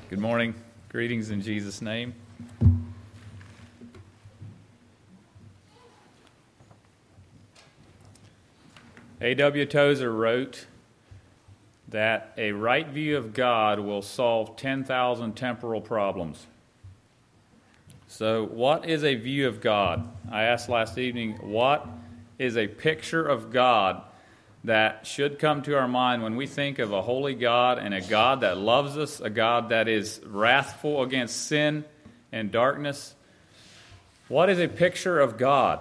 Good morning. Greetings in Jesus' name. A.W. Tozer wrote that a right view of God will solve 10,000 temporal problems. So, what is a view of God? I asked last evening, what is a picture of God that should come to our mind when we think of a holy God and a God that loves us, a God that is wrathful against sin and darkness? What is a picture of God?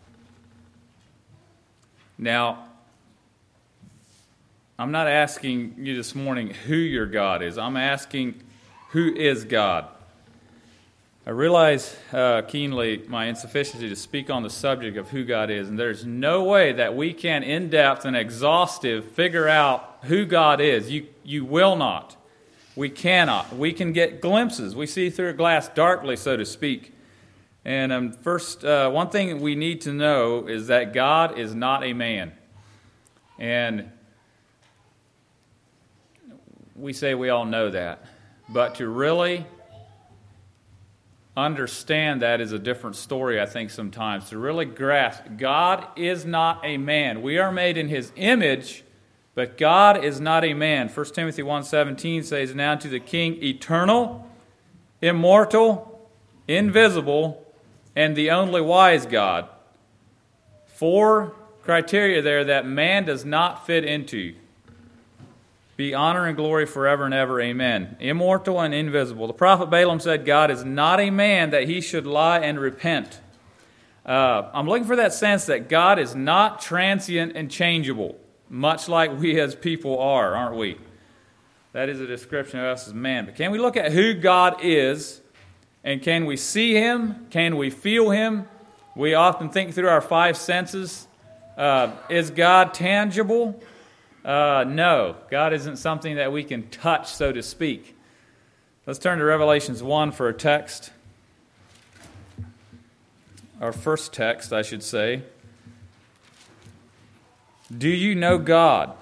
Now, I'm not asking you this morning who your God is. I'm asking who is God. I realize keenly my insufficiency to speak on the subject of who God is, and there's no way that we can, in depth and exhaustive, figure out who God is. You will not. We cannot. We can get glimpses. We see through a glass darkly, so to speak. And first, one thing we need to know is that God is not a man. And we say we all know that. But to really understand that is a different story, I think, sometimes. To really grasp, God is not a man. We are made in His image, but God is not a man. 1 Timothy 1:17 says, "Now to the King, eternal, immortal, invisible, and the only wise God." 4 criteria there that man does not fit into. Be honor and glory forever and ever. Amen. Immortal and invisible. The prophet Balaam said God is not a man that he should lie and repent. I'm looking for that sense that God is not transient and changeable, much like we as people are, aren't we? That is a description of us as man. But can we look at who God is, and can we see Him? Can we feel Him? We often think through our 5 senses. Is God tangible? No, God isn't something that we can touch, so to speak. Let's turn to Revelations 1 for a text. Our first text, I should say. Do you know God?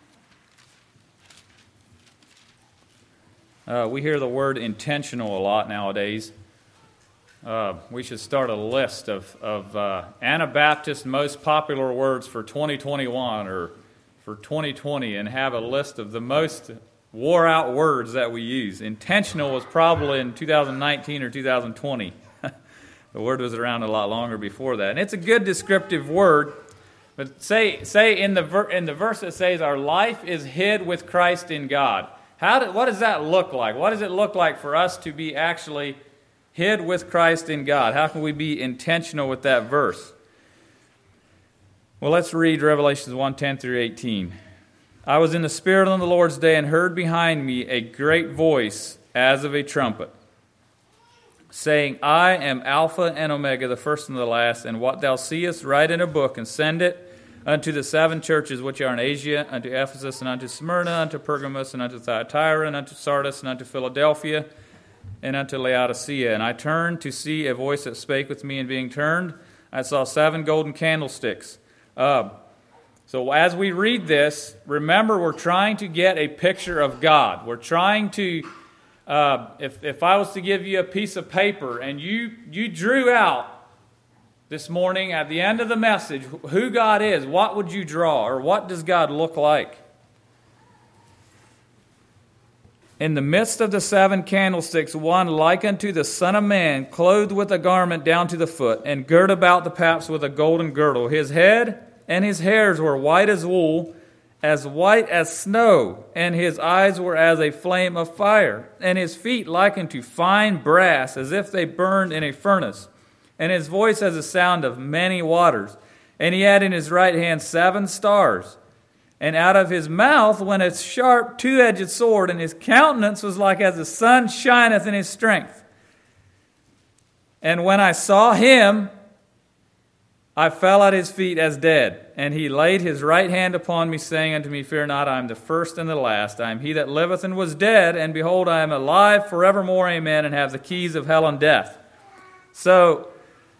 We hear the word intentional a lot nowadays. We should start a list of Anabaptist most popular words for 2021 or for 2020 and have a list of the most wore-out words that we use. Intentional was probably in 2019 or 2020. The word was around a lot longer before that. And it's a good descriptive word, but say in the verse that says our life is hid with Christ in God. What does that look like? What does it look like for us to be actually hid with Christ in God? How can we be intentional with that verse? Well, let's read Revelations 1:10 through 18. I was in the Spirit on the Lord's day and heard behind me a great voice as of a trumpet, saying, I am Alpha and Omega, the first and the last, and what thou seest write in a book, and send it unto the 7 churches which are in Asia, unto Ephesus, and unto Smyrna, unto Pergamos, and unto Thyatira, and unto Sardis, and unto Philadelphia, and unto Laodicea. And I turned to see a voice that spake with me, and being turned, I saw 7 golden candlesticks. So as we read this, remember we're trying to get a picture of God. We're trying to, if I was to give you a piece of paper and you drew out this morning at the end of the message who God is, what would you draw, or what does God look like? In the midst of the 7 candlesticks, one like unto the Son of Man, clothed with a garment down to the foot, and girt about the paps with a golden girdle. His head and his hairs were white as wool, as white as snow, and his eyes were as a flame of fire, and his feet like unto fine brass, as if they burned in a furnace, and his voice as the sound of many waters. And he had in his right hand 7 stars, and out of his mouth went a sharp 2-edged sword, and his countenance was like as the sun shineth in his strength. And when I saw him, I fell at his feet as dead, and he laid his right hand upon me, saying unto me, Fear not, I am the first and the last. I am he that liveth and was dead, and behold, I am alive forevermore, amen, and have the keys of hell and death. So,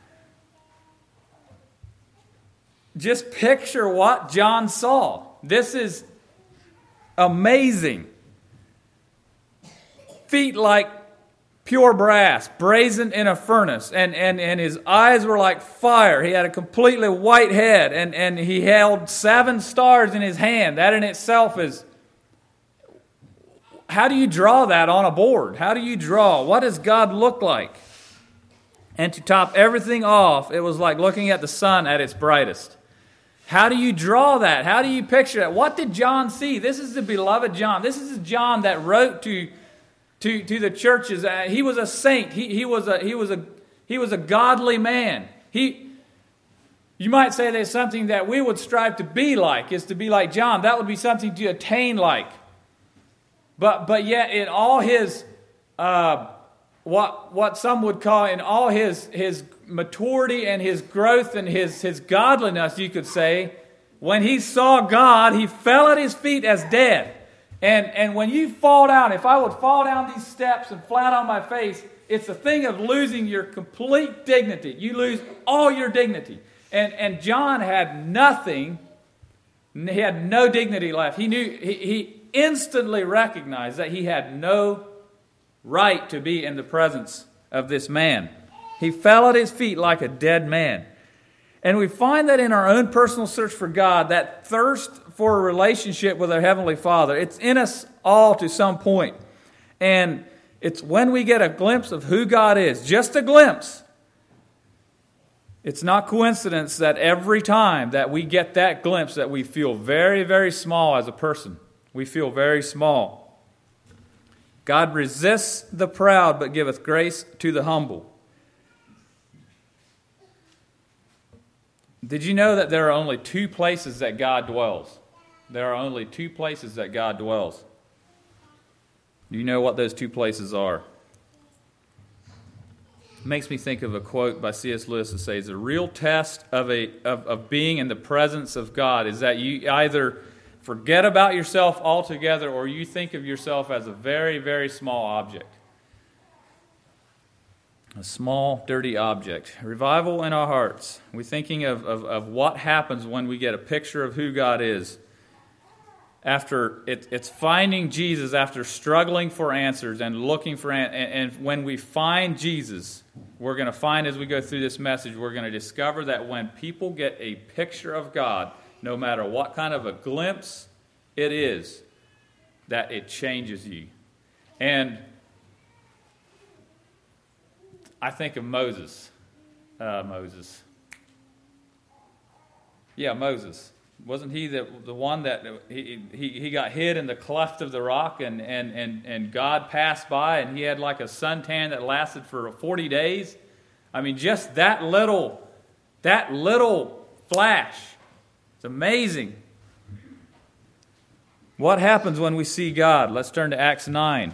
just picture what John saw. This is amazing. feet like pure brass, brazen in a furnace, and his eyes were like fire. He had a completely white head, and he held 7 stars in his hand. That in itself is, how do you draw that on a board? How do you draw? What does God look like? And to top everything off, it was like looking at the sun at its brightest. How do you draw that? How do you picture that? What did John see? This is the beloved John. This is John that wrote to the churches. He was a saint. He was a godly man. You might say there's something that we would strive to be like, is to be like John. That would be something to attain like. But yet in all his what some would call, in all his maturity and his growth and his godliness, you could say, when he saw God, he fell at his feet as dead. And when you fall down, if I would fall down these steps and flat on my face, it's a thing of losing your complete dignity. You lose all your dignity. And John had nothing. He had no dignity left. He instantly recognized that he had no right to be in the presence of this man. He fell at his feet like a dead man. And we find that in our own personal search for God, that thirst for a relationship with our Heavenly Father, it's in us all to some point. And it's when we get a glimpse of who God is, just a glimpse. It's not coincidence that every time that we get that glimpse that we feel very, very small as a person. We feel very small. God resists the proud, but giveth grace to the humble. Did you know that there are only 2 places that God dwells? There are only 2 places that God dwells. Do you know what those 2 places are? It makes me think of a quote by C.S. Lewis that says, the real test of being in the presence of God is that you either forget about yourself altogether or you think of yourself as a very, very small object. A small, dirty object. Revival in our hearts. We're thinking of what happens when we get a picture of who God is. After it's finding Jesus after struggling for answers and looking for and when we find Jesus, we're going to find as we go through this message, we're going to discover that when people get a picture of God, no matter what kind of a glimpse it is, that it changes you. And I think of Moses. Moses. Wasn't he the one that he got hid in the cleft of the rock and God passed by and he had like a suntan that lasted for 40 days? I mean, just that little flash. It's amazing. What happens when we see God? Let's turn to Acts 9.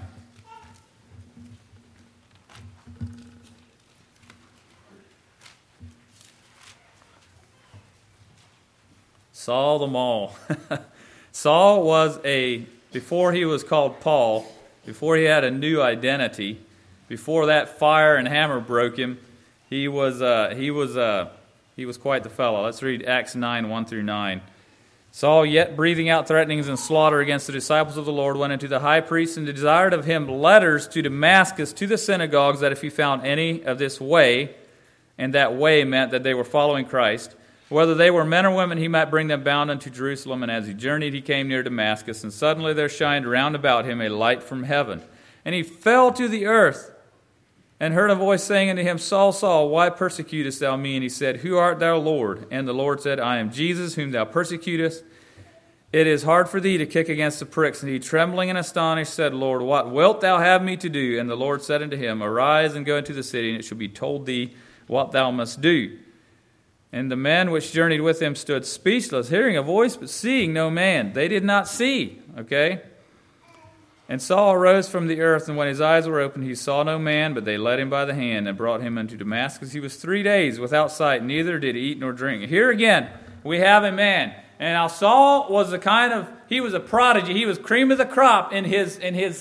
Saul the Maul. Saul was before he was called Paul, before he had a new identity, before that fire and hammer broke him, he was quite the fellow. Let's read Acts 9, 1 through 9. Saul, yet breathing out threatenings and slaughter against the disciples of the Lord, went into the high priest and desired of him letters to Damascus to the synagogues, that if he found any of this way, and that way meant that they were following Christ, whether they were men or women, he might bring them bound unto Jerusalem. And as he journeyed, he came near Damascus, and suddenly there shined round about him a light from heaven. And he fell to the earth, and heard a voice saying unto him, Saul, Saul, why persecutest thou me? And he said, Who art thou, Lord? And the Lord said, I am Jesus, whom thou persecutest. It is hard for thee to kick against the pricks. And he, trembling and astonished, said, Lord, what wilt thou have me to do? And the Lord said unto him, Arise and go into the city, and it shall be told thee what thou must do. And the men which journeyed with him stood speechless, hearing a voice, but seeing no man. They did not see, okay? And Saul arose from the earth, and when his eyes were opened, he saw no man, but they led him by the hand and brought him unto Damascus. He was 3 days without sight, neither did eat nor drink. Here again, we have a man. And now Saul was he was a prodigy. He was cream of the crop in his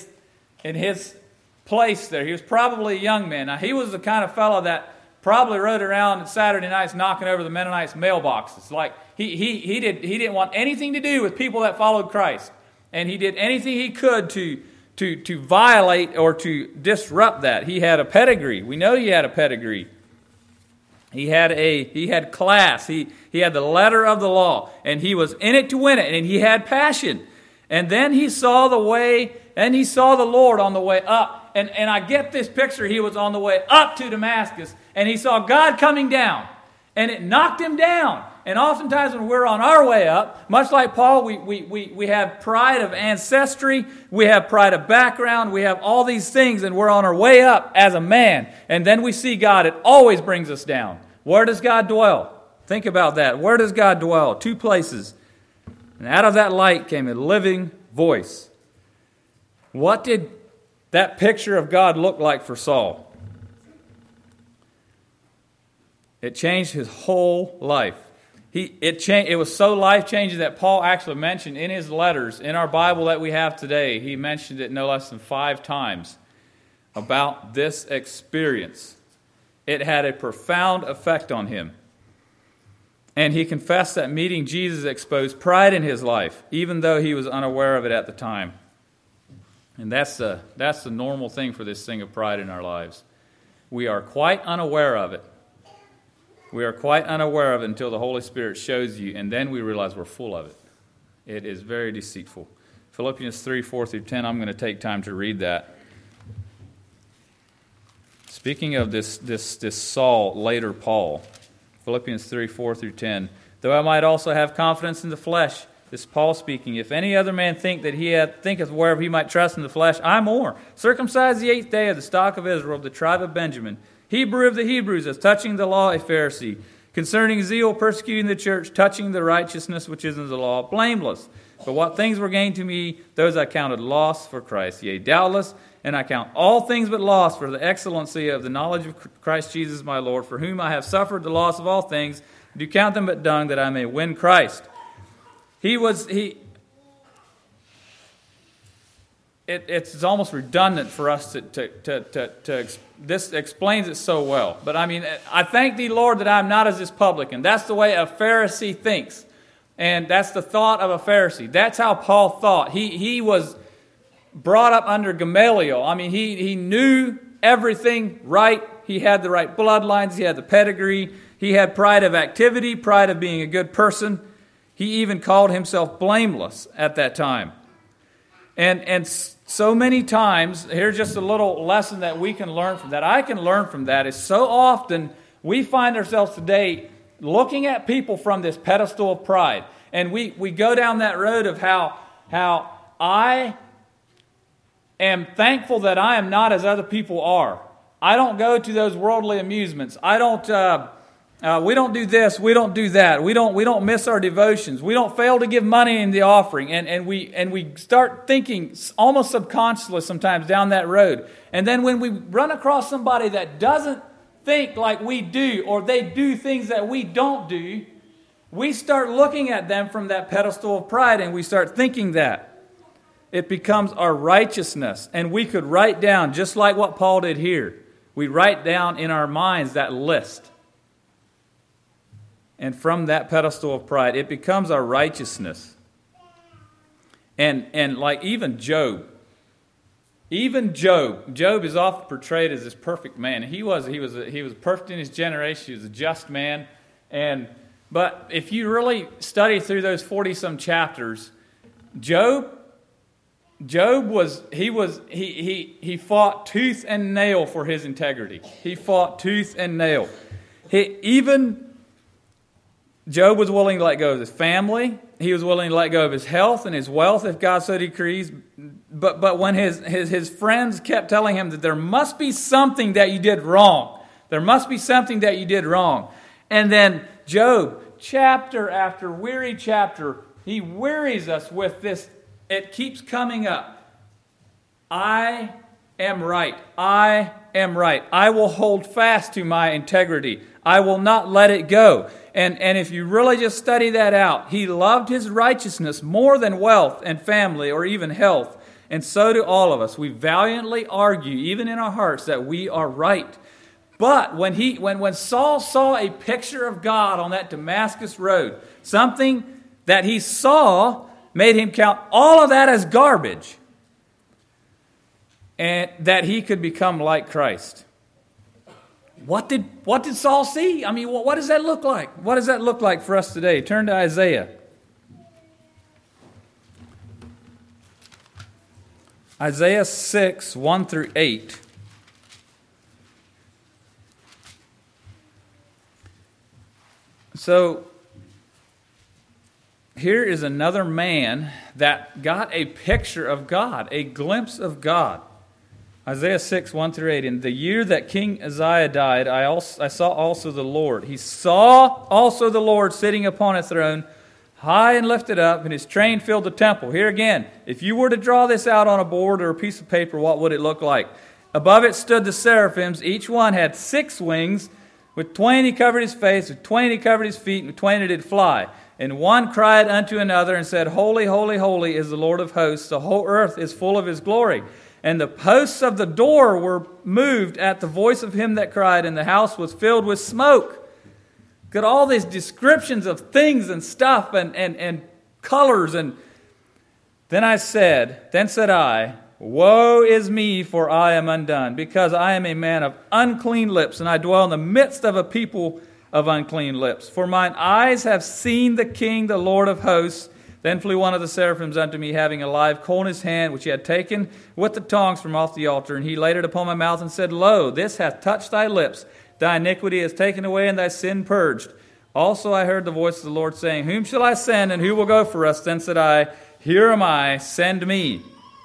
place there. He was probably a young man. Now, he was the kind of fellow that probably rode around on Saturday nights knocking over the Mennonites' mailboxes. Like he didn't want anything to do with people that followed Christ. And he did anything he could to to violate or to disrupt that. He had a pedigree. We know he had a pedigree. He had class. He had the letter of the law, and he was in it to win it, and he had passion. And then he saw the way, and he saw the Lord on the way up. And I get this picture. He was on the way up to Damascus, and he saw God coming down, and it knocked him down. And oftentimes when we're on our way up, much like Paul, we have pride of ancestry, we have pride of background, we have all these things, and we're on our way up as a man. And then we see God, it always brings us down. Where does God dwell? Think about that. Where does God dwell? 2 places. And out of that light came a living voice. What did that picture of God look like for Saul? It changed his whole life. It was so life-changing that Paul actually mentioned in his letters, in our Bible that we have today, he mentioned it no less than 5 times about this experience. It had a profound effect on him. And he confessed that meeting Jesus exposed pride in his life, even though he was unaware of it at the time. And that's the normal thing for this thing of pride in our lives. We are quite unaware of it. We are quite unaware of it until the Holy Spirit shows you, and then we realize we're full of it. It is very deceitful. Philippians 3, 4 through 10, I'm going to take time to read that. Speaking of this Saul, later Paul, Philippians 3, 4 through 10, though I might also have confidence in the flesh, this is Paul speaking, if any other man thinketh wherever he might trust in the flesh, I more. Circumcised the 8th day of the stock of Israel, of the tribe of Benjamin, Hebrew of the Hebrews, as touching the law, a Pharisee. Concerning zeal, persecuting the church, touching the righteousness which is in the law, blameless. But what things were gained to me, those I counted loss for Christ. Yea, doubtless, and I count all things but loss for the excellency of the knowledge of Christ Jesus my Lord, for whom I have suffered the loss of all things, do count them but dung, that I may win Christ. It's almost redundant for us to this explains it so well. But I mean, I thank thee, Lord, that I'm not as this publican. That's the way a Pharisee thinks. And that's the thought of a Pharisee. That's how Paul thought. He was brought up under Gamaliel. I mean, he knew everything right. He had the right bloodlines. He had the pedigree. He had pride of activity, pride of being a good person. He even called himself blameless at that time. And so many times, here's just a little lesson that we can learn from that. I can learn from that is so often we find ourselves today looking at people from this pedestal of pride. And we go down that road of how I am thankful that I am not as other people are. I don't go to those worldly amusements. I don't. We don't do this. We don't do that. We don't miss our devotions. We don't fail to give money in the offering. And we start thinking almost subconsciously sometimes down that road. And then when we run across somebody that doesn't think like we do, or they do things that we don't do, we start looking at them from that pedestal of pride, and we start thinking that. It becomes our righteousness. And we could write down, just like what Paul did here, we write down in our minds that list. And from that pedestal of pride, it becomes our righteousness. And like even Job is often portrayed as this perfect man. He was perfect in his generation. He was a just man. But if you really study through those 40-some chapters, Job he fought tooth and nail for his integrity. He fought tooth and nail. Job was willing to let go of his family. He was willing to let go of his health and his wealth if God so decrees. But when his friends kept telling him that there must be something that you did wrong. There must be something that you did wrong. And then Job, chapter after weary chapter, he wearies us with this. It keeps coming up. I am right. I am right. I will hold fast to my integrity. I will not let it go. And if you really just study that out, he loved his righteousness more than wealth and family or even health. And so do all of us. We valiantly argue, even in our hearts, that we are right. But when Saul saw a picture of God on that Damascus road, something that he saw made him count all of that as garbage. and that he could become like Christ. What did Saul see? I mean, what does that look like? What does that look like for us today? Turn to Isaiah. Isaiah 6, 1 through 8. So, here is another man that got a picture of God, a glimpse of God. Isaiah 6, 1 through 8. In the year that King Uzziah died, I saw also the Lord. He saw also the Lord sitting upon a throne, high and lifted up, and his train filled the temple. Here again, if you were to draw this out on a board or a piece of paper, what would it look like? Above it stood the seraphims. Each one had 6 wings. With 20 covered his face, with 20 covered his feet, and with 20 did fly. And one cried unto another and said, Holy, holy, holy is the Lord of hosts. The whole earth is full of his glory. And the posts of the door were moved at the voice of him that cried, and the house was filled with smoke. Got all these descriptions of things and stuff and colors. And then said I, Woe is me, for I am undone, because I am a man of unclean lips, and I dwell in the midst of a people of unclean lips. For mine eyes have seen the King, the Lord of hosts. Then flew one of the seraphims unto me, having a live coal in his hand, which he had taken with the tongs from off the altar. And he laid it upon my mouth and said, Lo, this hath touched thy lips. Thy iniquity is taken away, and thy sin purged. Also I heard the voice of the Lord saying, Whom shall I send, and who will go for us? Then said I, Here am I, send me.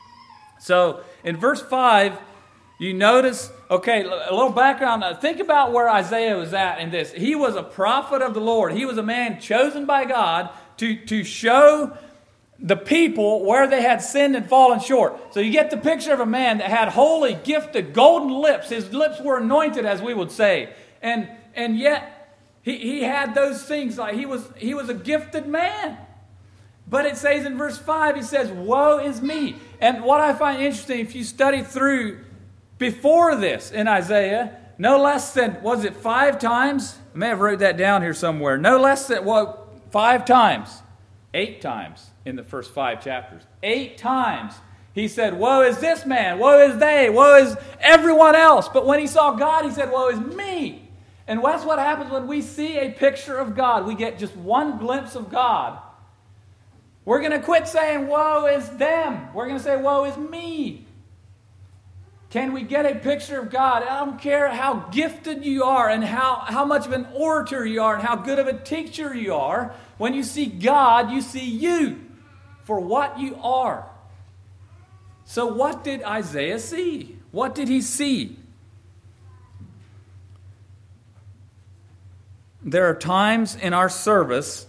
So in verse 5, you notice, okay, a little background. Think about where Isaiah was at in this. He was a prophet of the Lord. He was a man chosen by God to show the people where they had sinned and fallen short. So you get the picture of a man that had holy, gifted, golden lips. His lips were anointed, as we would say. And yet he had those things. Like he was a gifted man. But it says in verse 5, he says, Woe is me. And what I find interesting, if you study through before this in Isaiah, no less than, was it 5 times? I may have wrote that down here somewhere. No less than, 5 times. 8 times in the first 5 chapters. 8 times he said, Woe is this man, woe is they, woe is everyone else. But when he saw God, he said, Woe is me. And that's what happens when we see a picture of God. We get just one glimpse of God. We're going to quit saying, Woe is them. We're going to say, Woe is me. Can we get a picture of God? I don't care how gifted you are and how much of an orator you are and how good of a teacher you are. When you see God, you see you for what you are. So what did Isaiah see? What did he see? There are times in our service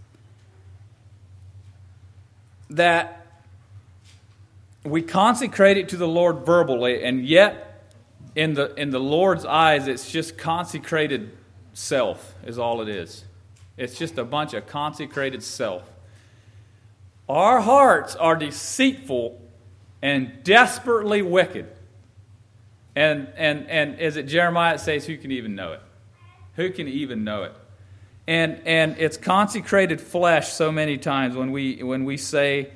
that we consecrate it to the Lord verbally, and yet in the Lord's eyes, it's just consecrated self is all it is. It's just a bunch of consecrated self. Our hearts are deceitful and desperately wicked. And is it Jeremiah that says, who can even know it? Who can even know it? And it's consecrated flesh so many times when we say,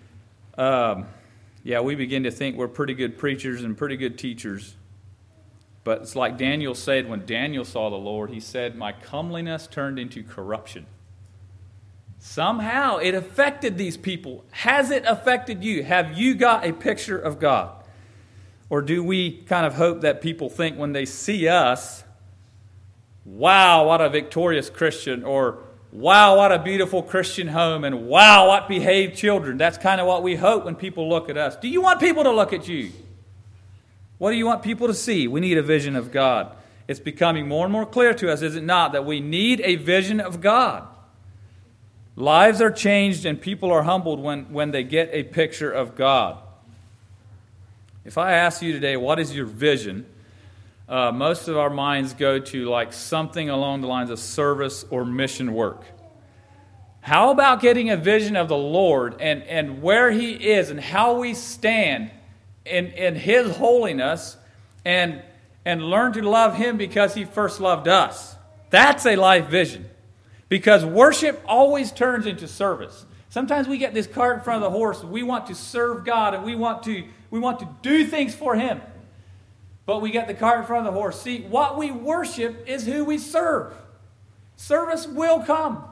we begin to think we're pretty good preachers and pretty good teachers. But it's like Daniel said when Daniel saw the Lord, he said, My comeliness turned into corruption. Somehow it affected these people. Has it affected you? Have you got a picture of God? Or do we kind of hope that people think when they see us, wow, what a victorious Christian, or wow, what a beautiful Christian home, and wow, what behaved children. That's kind of what we hope when people look at us. Do you want people to look at you? What do you want people to see? We need a vision of God. It's becoming more and more clear to us, is it not, that we need a vision of God. Lives are changed and people are humbled when they get a picture of God. If I ask you today, what is your vision? Most of our minds go to like something along the lines of service or mission work. How about getting a vision of the Lord and where He is and how we stand in His holiness and learn to love Him because He first loved us? That's a life vision. Because worship always turns into service. Sometimes we get this cart in front of the horse. We want to serve God and we want We want to do things for him. But we get the cart in front of the horse. See, what we worship is who we serve. Service will come.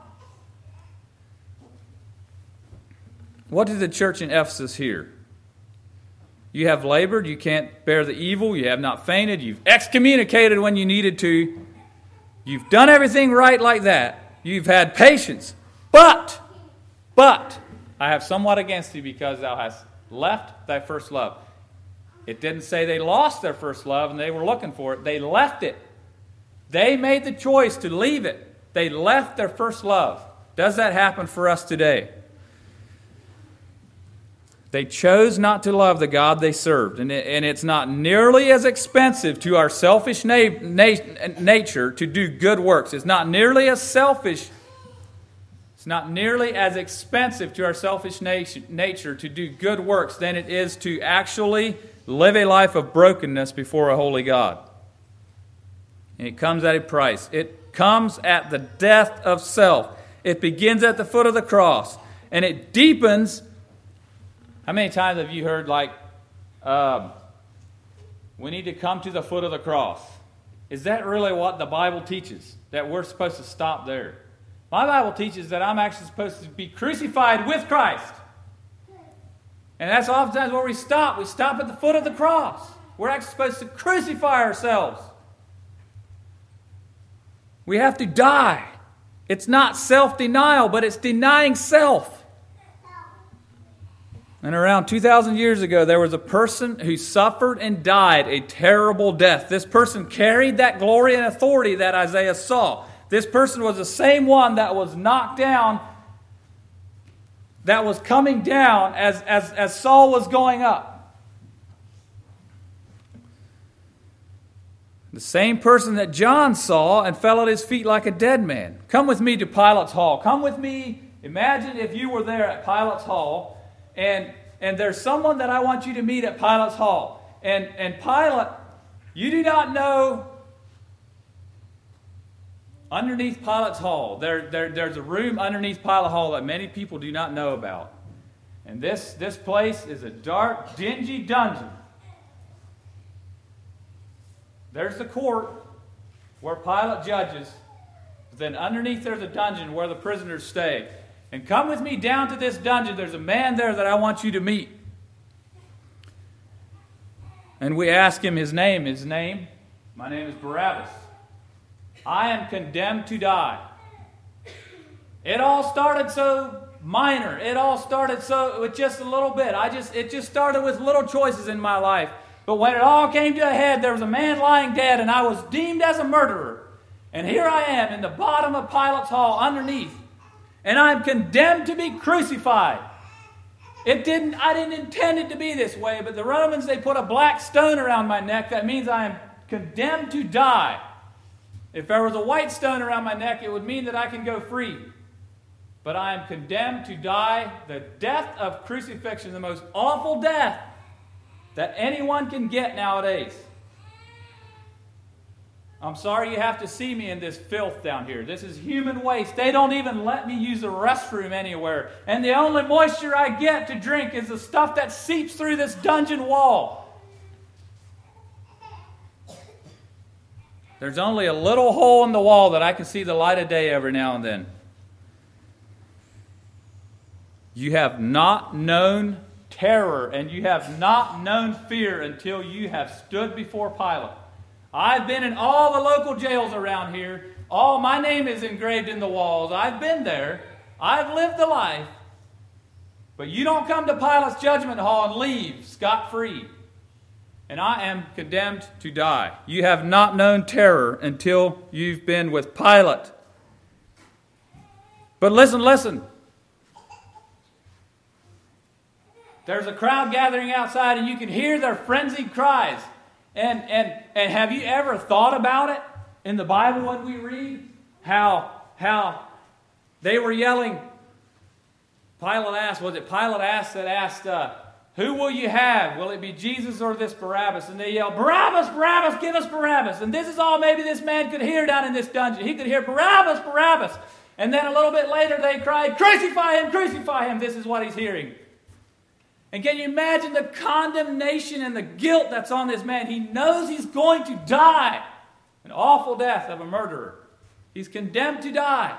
What did the church in Ephesus hear? You have labored, you can't bear the evil, you have not fainted, you've excommunicated when you needed to. You've done everything right like that. You've had patience. But, I have somewhat against thee because thou hast left thy first love. It didn't say they lost their first love and they were looking for it. They left it. They made the choice to leave it. They left their first love. Does that happen for us today? They chose not to love the God they served. And it's not nearly as expensive to our selfish nature to do good works. It's not nearly as selfish. It's not nearly as expensive to our selfish nature to do good works than it is to actually live a life of brokenness before a holy God. And it comes at a price. It comes at the death of self. It begins at the foot of the cross. And it deepens. How many times have you heard we need to come to the foot of the cross? Is that really what the Bible teaches? That we're supposed to stop there? My Bible teaches that I'm actually supposed to be crucified with Christ. And that's oftentimes where we stop. We stop at the foot of the cross. We're actually supposed to crucify ourselves. We have to die. It's not self-denial, but it's denying self. And around 2,000 years ago, there was a person who suffered and died a terrible death. This person carried that glory and authority that Isaiah saw. This person was the same one that was knocked down, that was coming down as Saul was going up. The same person that John saw and fell at his feet like a dead man. Come with me to Pilate's hall. Come with me. Imagine if you were there at Pilate's hall, and there's someone that I want you to meet at Pilate's hall. And Pilate, you do not know. Underneath Pilate's hall, there's a room underneath Pilate's hall that many people do not know about. And this place is a dark, dingy dungeon. There's the court where Pilate judges. Then underneath there's a dungeon where the prisoners stay. And come with me down to this dungeon. There's a man there that I want you to meet. And we ask him his name. My name is Barabbas. I am condemned to die. It all started so minor. It all started with just a little bit. It just started with little choices in my life. But when it all came to a head, there was a man lying dead, and I was deemed as a murderer. And here I am in the bottom of Pilate's hall underneath. And I'm condemned to be crucified. I didn't intend it to be this way, but the Romans, they put a black stone around my neck. That means I am condemned to die. If there was a white stone around my neck, it would mean that I can go free. But I am condemned to die the death of crucifixion, the most awful death that anyone can get nowadays. I'm sorry you have to see me in this filth down here. This is human waste. They don't even let me use a restroom anywhere. And the only moisture I get to drink is the stuff that seeps through this dungeon wall. There's only a little hole in the wall that I can see the light of day every now and then. You have not known terror and you have not known fear until you have stood before Pilate. I've been in all the local jails around here. My name is engraved in the walls. I've been there. I've lived the life. But you don't come to Pilate's judgment hall and leave scot-free. And I am condemned to die. You have not known terror until you've been with Pilate. But listen. There's a crowd gathering outside and you can hear their frenzied cries. And have you ever thought about it in the Bible when we read how they were yelling? Pilate asked, who will you have? Will it be Jesus or this Barabbas? And they yell, Barabbas, Barabbas, give us Barabbas. And this is all maybe this man could hear down in this dungeon. He could hear Barabbas, Barabbas. And then a little bit later they cried, crucify him, crucify him. This is what he's hearing. And can you imagine the condemnation and the guilt that's on this man? He knows he's going to die an awful death of a murderer. He's condemned to die.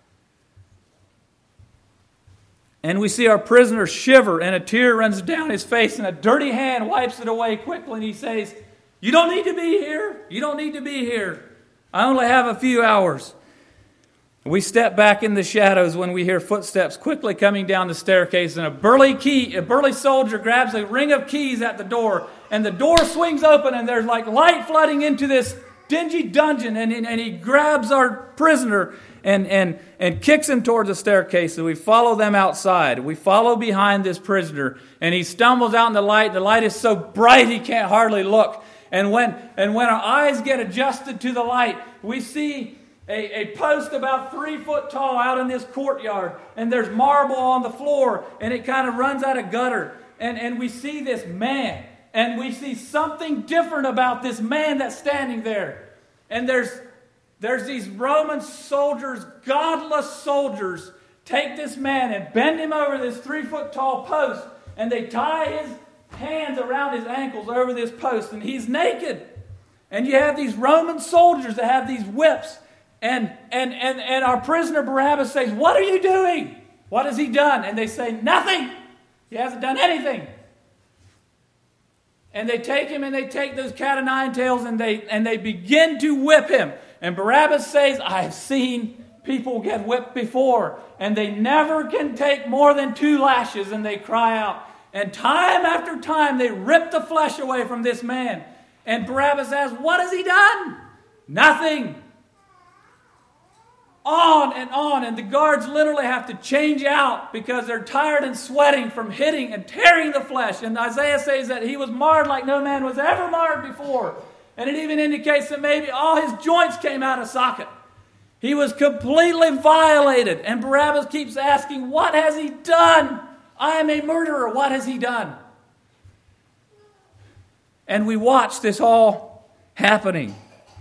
And we see our prisoner shiver, and a tear runs down his face, and a dirty hand wipes it away quickly, and he says, "You don't need to be here. You don't need to be here. I only have a few hours." We step back in the shadows when we hear footsteps quickly coming down the staircase, and a burly soldier grabs a ring of keys at the door, and the door swings open, and there's like light flooding into this dingy dungeon, and he grabs our prisoner and kicks him towards the staircase, and we follow them outside. We follow behind this prisoner, and he stumbles out in the light. The light is so bright he can't hardly look. And when our eyes get adjusted to the light, we see a post about 3 foot tall out in this courtyard, and there's marble on the floor, and it kind of runs out of gutter. And we see this man, and we see something different about this man that's standing there. And there's these Roman soldiers, godless soldiers, take this man and bend him over this 3 foot tall post, and they tie his hands around his ankles over this post, and he's naked. And you have these Roman soldiers that have these whips, and our prisoner Barabbas says, "What are you doing? What has he done?" And they say, "Nothing. He hasn't done anything." And they take him, and they take those cat o' nine tails, and they begin to whip him. And Barabbas says, "I've seen people get whipped before, and they never can take more than 2 lashes," and they cry out. And time after time, they rip the flesh away from this man. And Barabbas asks, "What has he done?" "Nothing." On, and the guards literally have to change out because they're tired and sweating from hitting and tearing the flesh. And Isaiah says that he was marred like no man was ever marred before. And it even indicates that maybe all his joints came out of socket. He was completely violated. And Barabbas keeps asking, "What has he done? I am a murderer. What has he done?" And we watch this all happening.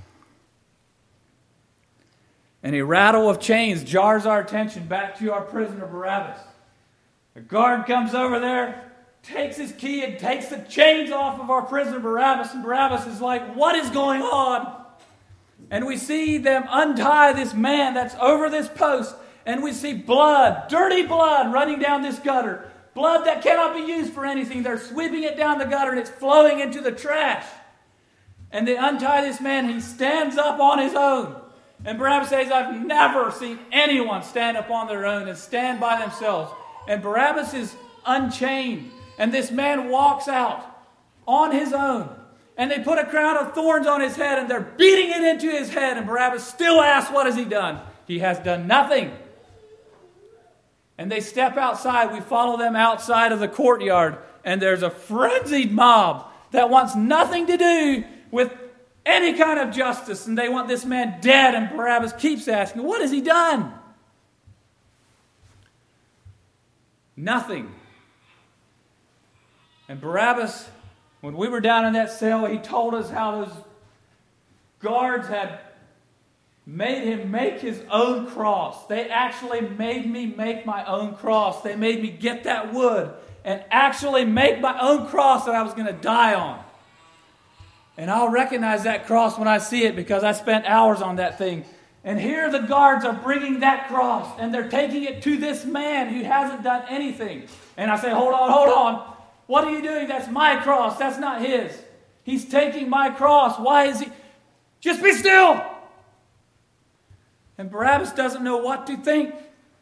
And a rattle of chains jars our attention back to our prisoner Barabbas. A guard comes over there, takes his key and takes the chains off of our prisoner Barabbas. And Barabbas is like, "What is going on?" And we see them untie this man that's over this post. And we see blood, dirty blood running down this gutter. Blood that cannot be used for anything. They're sweeping it down the gutter and it's flowing into the trash. And they untie this man. He stands up on his own. And Barabbas says, "I've never seen anyone stand up on their own and stand by themselves." And Barabbas is unchained. And this man walks out on his own. And they put a crown of thorns on his head and they're beating it into his head. And Barabbas still asks, "What has he done?" He has done nothing. And they step outside. We follow them outside of the courtyard. And there's a frenzied mob that wants nothing to do with any kind of justice, and they want this man dead, and Barabbas keeps asking, "What has he done?" Nothing. And Barabbas, when we were down in that cell, he told us how those guards had made him make his own cross. They actually made me make my own cross. They made me get that wood and actually make my own cross that I was going to die on. And I'll recognize that cross when I see it because I spent hours on that thing. And here the guards are bringing that cross and they're taking it to this man who hasn't done anything. And I say, hold on. What are you doing? That's my cross. That's not his. He's taking my cross. Why is he? Just be still. And Barabbas doesn't know what to think.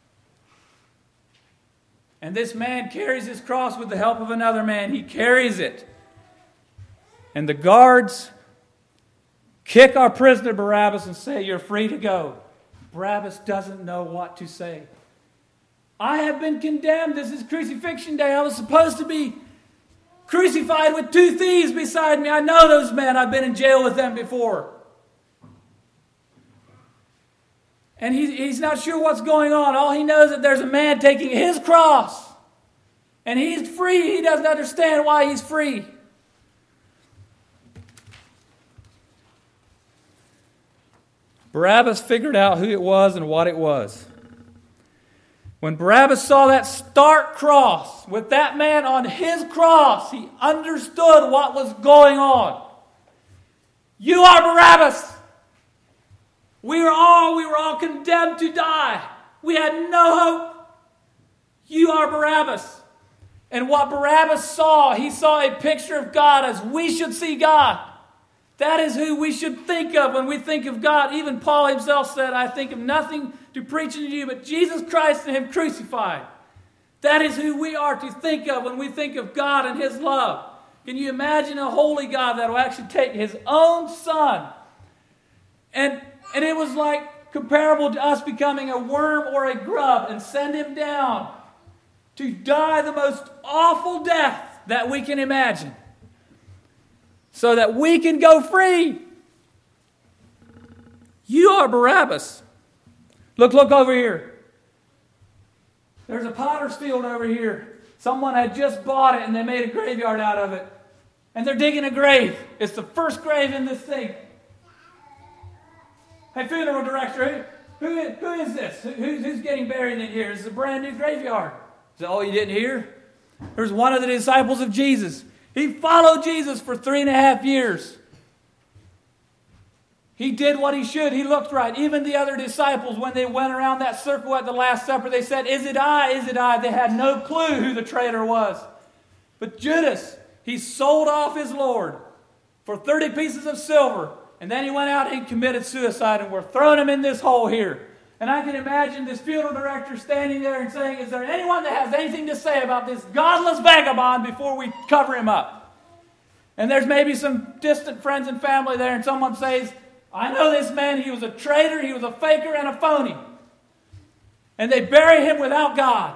And this man carries his cross with the help of another man. He carries it. And the guards kick our prisoner Barabbas and say, "You're free to go." Barabbas doesn't know what to say. I have been condemned. This is crucifixion day. I was supposed to be crucified with 2 thieves beside me. I know those men. I've been in jail with them before. And he's not sure what's going on. All he knows is that there's a man taking his cross. And he's free. He doesn't understand why he's free. Barabbas figured out who it was and what it was. When Barabbas saw that stark cross, with that man on his cross, he understood what was going on. You are Barabbas. We were all condemned to die. We had no hope. You are Barabbas. And what Barabbas saw, he saw a picture of God as we should see God. That is who we should think of when we think of God. Even Paul himself said, I think of nothing to preach unto you but Jesus Christ and Him crucified. That is who we are to think of when we think of God and His love. Can you imagine a holy God that will actually take His own Son? And it was like comparable to us becoming a worm or a grub and send Him down to die the most awful death that we can imagine, so that we can go free. You are Barabbas. Look over here. There's a potter's field over here. Someone had just bought it and they made a graveyard out of it. And they're digging a grave. It's the first grave in this thing. Hey, funeral director, who is this? Who's getting buried in here? This is a brand new graveyard. Is that all you didn't hear? There's one of the disciples of Jesus. He followed Jesus for 3.5 years. He did what he should. He looked right. Even the other disciples, when they went around that circle at the Last Supper, they said, "Is it I? Is it I?" They had no clue who the traitor was. But Judas, he sold off his Lord for 30 pieces of silver. And then he went out and committed suicide, and we're throwing him in this hole here. And I can imagine this funeral director standing there and saying, is there anyone that has anything to say about this godless vagabond before we cover him up? And there's maybe some distant friends and family there, and someone says, I know this man, he was a traitor, he was a faker and a phony. And they bury him without God.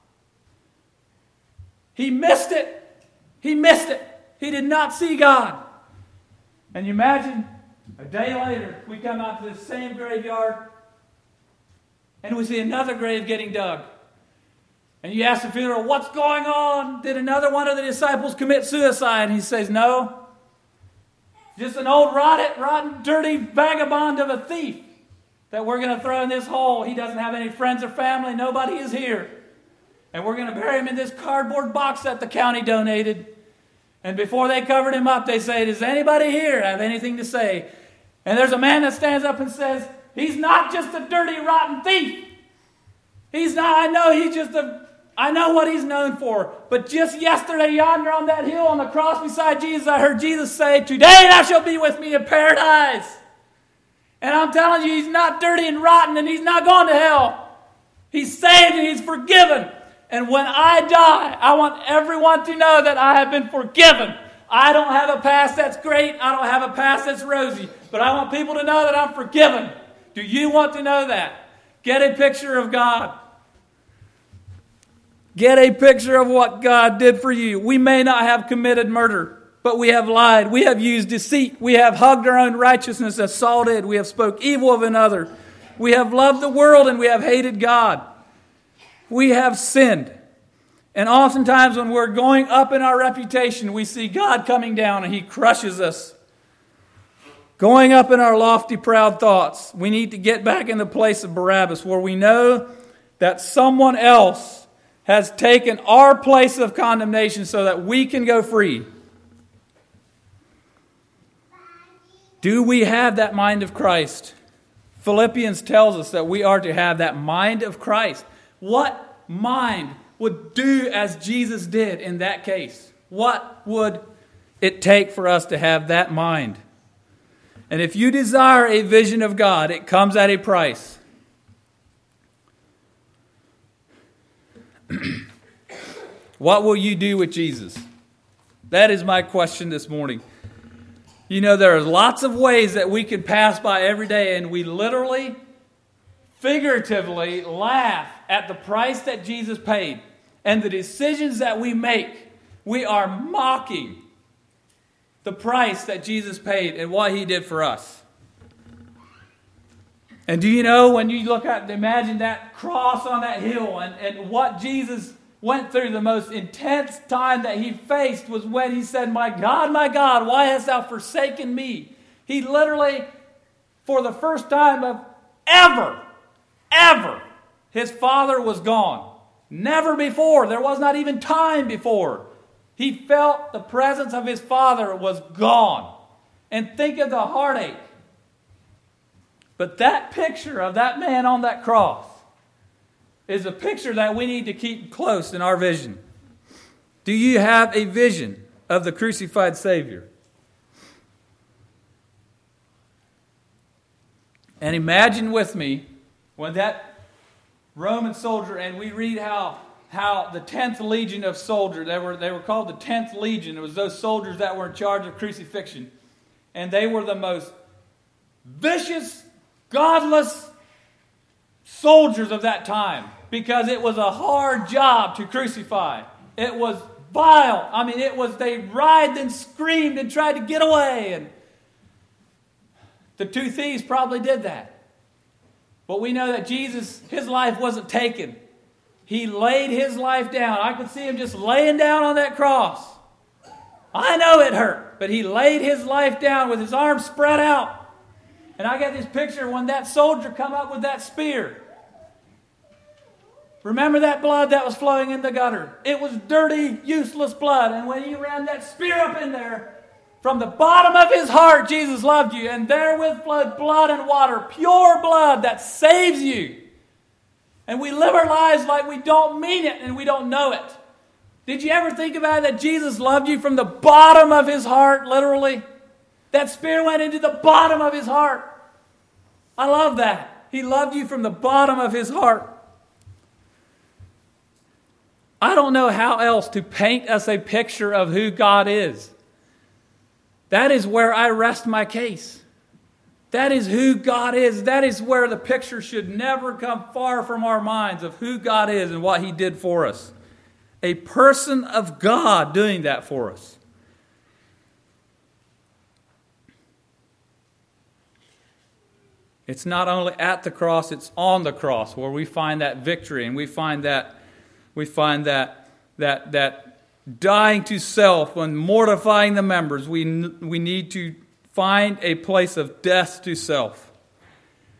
He missed it. He missed it. He did not see God. And you imagine, a day later, we come out to this same graveyard, and we see another grave getting dug. And you ask the funeral, what's going on? Did another one of the disciples commit suicide? And he says, no. Just an old rotten, dirty vagabond of a thief that we're going to throw in this hole. He doesn't have any friends or family. Nobody is here. And we're going to bury him in this cardboard box that the county donated. And before they covered him up, they say, does anybody here have anything to say? And there's a man that stands up and says, he's not just a dirty, rotten thief. He's not, I know what he's known for. But just yesterday, yonder on that hill on the cross beside Jesus, I heard Jesus say, today thou shalt be with me in paradise. And I'm telling you, he's not dirty and rotten, and he's not going to hell. He's saved and he's forgiven. And when I die, I want everyone to know that I have been forgiven. I don't have a past that's great. I don't have a past that's rosy. But I want people to know that I'm forgiven. Do you want to know that? Get a picture of God. Get a picture of what God did for you. We may not have committed murder, but we have lied. We have used deceit. We have hugged our own righteousness as Saul did. We have spoke evil of another. We have loved the world and we have hated God. We have sinned. And oftentimes when we're going up in our reputation, we see God coming down and He crushes us. Going up in our lofty, proud thoughts, we need to get back in the place of Barabbas where we know that someone else has taken our place of condemnation so that we can go free. Do we have that mind of Christ? Philippians tells us that we are to have that mind of Christ. What mind would do as Jesus did in that case? What would it take for us to have that mind? And if you desire a vision of God, it comes at a price. What will you do with Jesus? That is my question this morning. You know, there are lots of ways that we can pass by every day, and we literally, figuratively laugh at the price that Jesus paid and the decisions that we make. We are mocking the price that Jesus paid and what He did for us. And do you know, when you look at, imagine that cross on that hill and what Jesus went through, the most intense time that He faced was when He said, my God, why hast thou forsaken me? He literally, for the first time of ever, His father was gone. Never before. There was not even time before. He felt the presence of his father was gone. And think of the heartache. But that picture of that man on that cross is a picture that we need to keep close in our vision. Do you have a vision of the crucified Savior? And imagine with me when that Roman soldier, and we read how the 10th legion of soldiers, they were called the 10th legion. It was those soldiers that were in charge of crucifixion. And they were the most vicious, godless soldiers of that time, because it was a hard job to crucify. It was vile. I mean, they writhed and screamed and tried to get away. And the two thieves probably did that. But we know that Jesus, his life wasn't taken. He laid his life down. I could see him just laying down on that cross. I know it hurt, but he laid his life down with his arms spread out. And I got this picture when that soldier come up with that spear. Remember that blood that was flowing in the gutter? It was dirty, useless blood. And when he ran that spear up in there, from the bottom of his heart, Jesus loved you. And therewith flowed blood and water, pure blood that saves you. And we live our lives like we don't mean it and we don't know it. Did you ever think about it, that Jesus loved you from the bottom of his heart, literally? That spear went into the bottom of his heart. I love that. He loved you from the bottom of his heart. I don't know how else to paint us a picture of who God is. That is where I rest my case. That is who God is. That is where the picture should never come far from our minds of who God is and what he did for us. A person of God doing that for us. It's not only at the cross, it's on the cross where we find that victory, and we find that dying to self and mortifying the members. We need to find a place of death to self.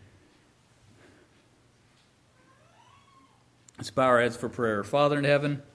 Let's bow our heads for prayer. Father in heaven,